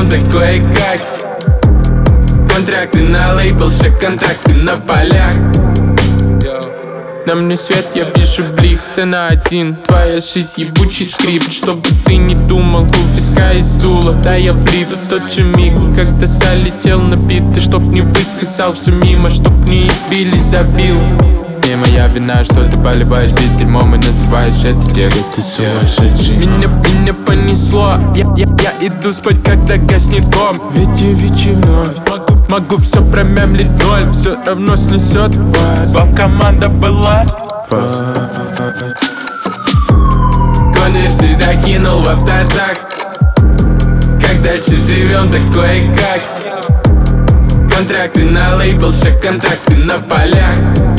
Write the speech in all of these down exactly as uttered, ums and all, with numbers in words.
да кое-как. Контракты на лейбл, все контракты на полях. На мне свет, я вижу блик, сцена один. Твоя жизнь ебучий скрипт. Чтобы ты не думал, у виска и стула. Да, я влип в тот же миг, когда залетел на бит. Ты чтоб не высказал все мимо, чтоб не избили, забил. Не моя вина, что ты поливаешь бит дерьмом и называешь это текст. Ты сумасшедший. Меня, меня понесло, я, я, я иду спать, когда гаснет ком. Ведь и вечи вновь могу, могу все промямлить ноль. Все равно снесет вас, вам команда была фас. Конверсы закинул в автозак. Как дальше живем, так кое-как. Контракты на лейбл, все контракты на полях.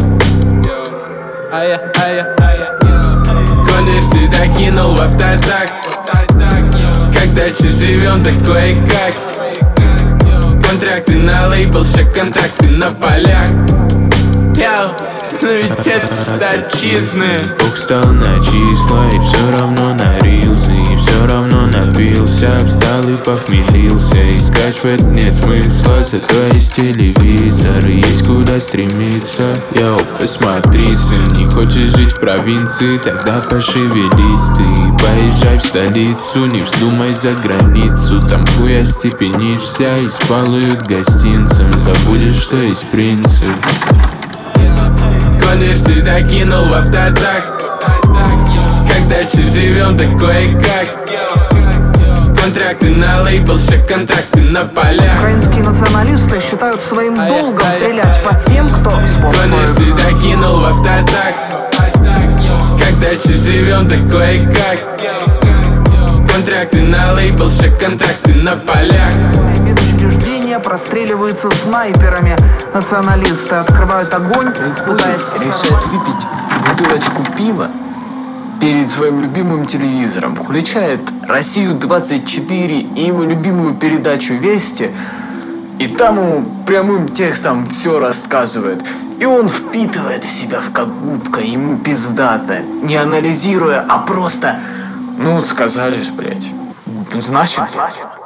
Ая, ая, ая. Конверсы закинул в автозак. Как дальше живем, так кое-как. Контракты на лейбл, все контракты на полях. Яу, но ведь это ж отчизны. Бог стал на числа и все равно нарился. И все равно напился, встал и похмелился. И скачивать нет смысла, зато есть телевизор и есть куда стремиться. Йоу, посмотри, сын, не хочешь жить в провинции? Тогда пошевелись ты, поезжай в столицу. Не вздумай за границу, там хуя степенишься и спалуют гостинцам. Забудешь, что есть принцип. Конверсы закинул в автозак. Как дальше живем, так кое-как. Контракты на лейбл, все контракты на полях. Украинские националисты считают своим долгом стрелять по тем, кто спорт. Конверсы закинул в автозак. Как дальше живем, так кое-как. Контракты на лейбл, все контракты на полях. Медучреждения простреливаются снайперами. Националисты открывают огонь, пытаясь... Решают выпить бутылочку пива перед своим любимым телевизором. Включает Россию двадцать четыре и его любимую передачу «Вести». И там ему прямым текстом все рассказывает. И он впитывает в себя как губка, ему пиздато. Не анализируя, а просто... Ну, сказали ж, блядь. Значит, блядь.